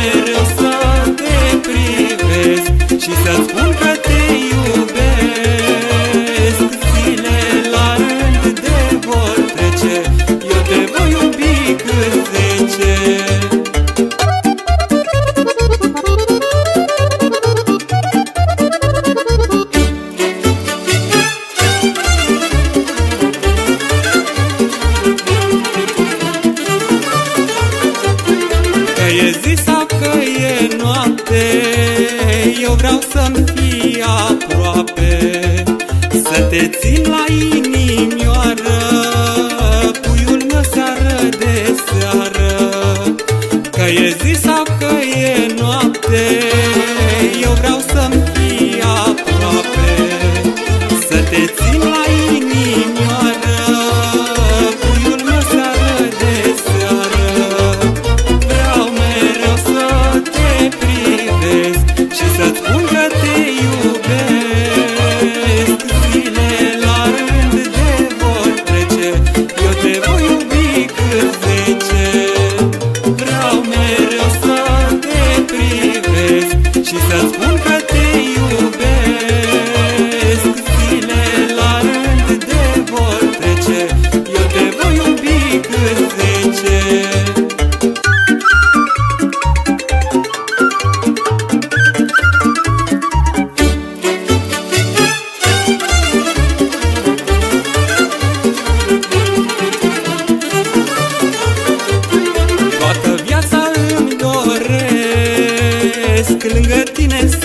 mereu să te privesc și să-ți spun că te iubesc. Zile la rând de vor trece, eu te voi iubi cât zece. Că e zi sau că e noapte, eu vreau să-mi fii aproape, să te țin la inimioară, puiul meu seară de seară. Că e zi sau că e noapte, eu vreau să-mi fii aproape, să te țin la inimioară, puiul meu seară de seară. Vreau mereu să te privesc și să-ți spun că te iubesc. Zile la rând de vor trece, eu te voi iubi cât zece. Vreau mereu să te privesc și să-ți spun că te iubesc. Zile la rând de vor trece, eu te voi iubi cât zece. Toată viața îmi doresc lângă tine